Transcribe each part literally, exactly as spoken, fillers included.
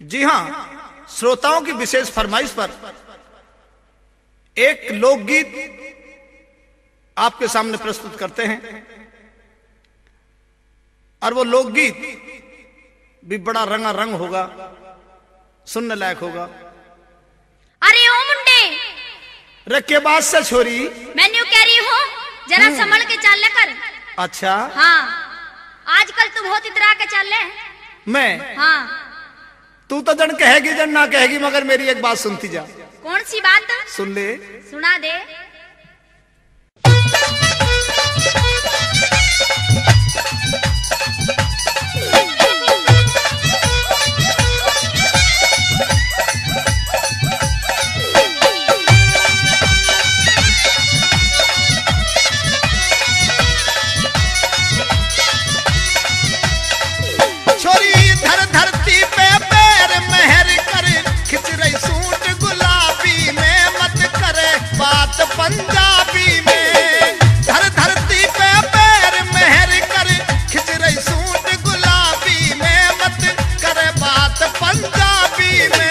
जी हाँ, श्रोताओं की विशेष फरमाइश पर एक लोकगीत आपके सामने प्रस्तुत करते हैं और वो लोकगीत भी बड़ा रंगारंग होगा, सुनने लायक होगा। अरे ओ मुंडे, रखे बात से छोरी, मैं न्यू कह रही हूँ, जरा संभल के चल कर। अच्छा हाँ, आजकल तू बहुत इतरा के चल ले। मैं हाँ, तू तो जन कहेगी जन ना कहेगी, मगर मेरी एक बात सुनती जा। कौन सी बात? सुन ले। सुना दे। पंजाबी में धर धरती पे पैर मेहर कर, खिंच रही सूट गुलाबी में, मत करे बात पंजाबी में।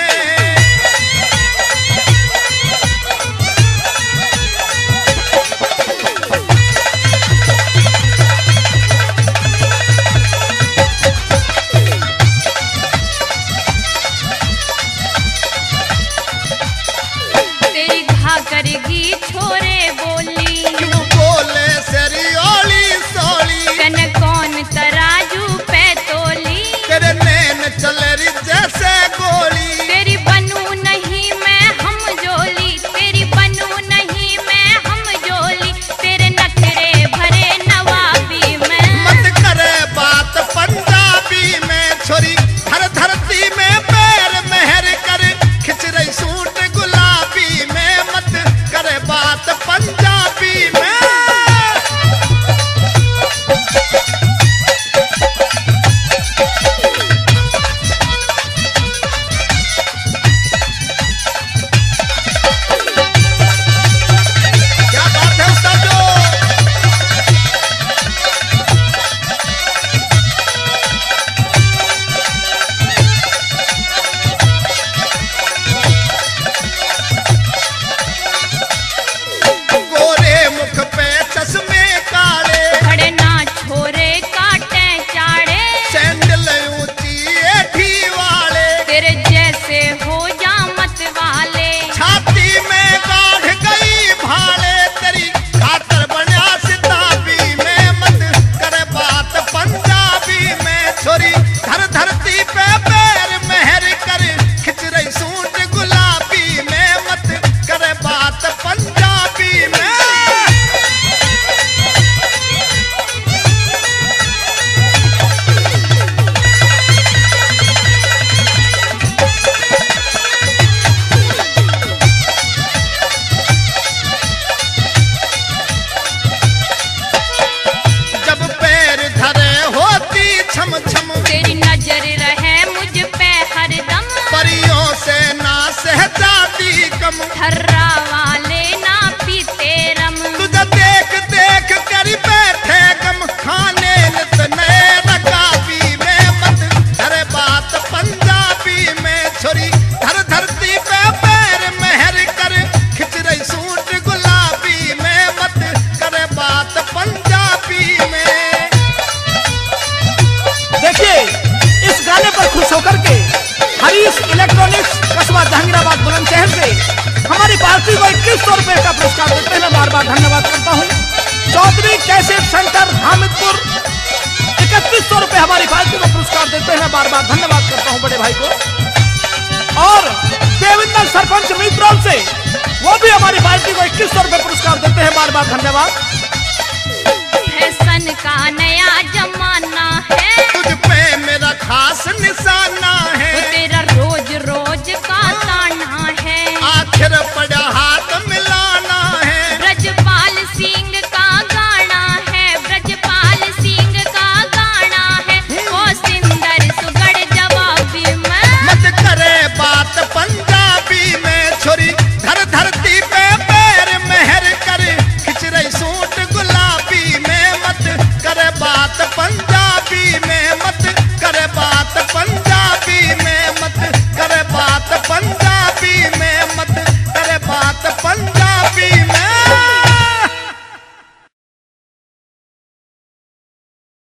तेरी घा करेगी छोरे बोली, क्यों बोले सरियोली सोली, कन कौन तराजू पे तोली, तेरे नैन चले री जैसे गोली, तेरी बनू नहीं मैं हम जोली, तेरी बनू नहीं मैं हम जोली, तेरे नखरे भरे नवाबी में, मत करे बात पंजाबी में। छोरी धर धरती में पैर मेहर कर, खिंच रही सूट गुलाबी में, मत करे बात पंजाबी में। क्या बात है उस्ताद जो? गोरे मुख पे चश्मे काले, खड़े ना छोरे काटे चाड़े, सैंडल ऊंची एठी वाले, तेरे जैसे हो जा मत वाले, छाती में गाढ़ गई भाले, तेरी खातर बना सिताबी में, मत करे बात पंजाबी में। छोरी धर धरती पे पैर मेहर कर, खिंच रही सूट गुलाबी में, मत करे बात पंजाबी में। जब पैर धरे होती छम छम, तेरी नजर रहे मुझ पे हरदम, परियों से ना सह जाती कम, थर्रा वाले ना पीते रम, तुझे देख देख कर बैठे गम, खाने नित नए रकाबी में, मत करे बात पंजाबी में। छोरी धर धरती पे पैर मेहर कर, खिंच रही सूट गुलाबी में, मत करे बात पंजाबी में। देखिए, इस गाने पर खुश होकर के हरीश इलेक्ट्रॉनिक्स कस्बा जहांगीराबाद बुलंदशहर से हमारी पार्टी को इक्कीस सौ रुपए का पुरस्कार देते हैं। मैं बार बार धन्यवाद करता हूँ। चौधरी कैसेट सेंटर हामिदपुर इकतीस सौ रुपए हमारी पार्टी को पुरस्कार देते हैं। मैं बार बार धन्यवाद करता हूँ बड़े भाई को। और देविंदर सरपंच मित्रोल से वो भी हमारी पार्टी को इक्कीस सौ रुपए पुरस्कार देते हैं। बार बार धन्यवाद। फैशन का नया जमाना है, तुझ पे मेरा खास निशाना है,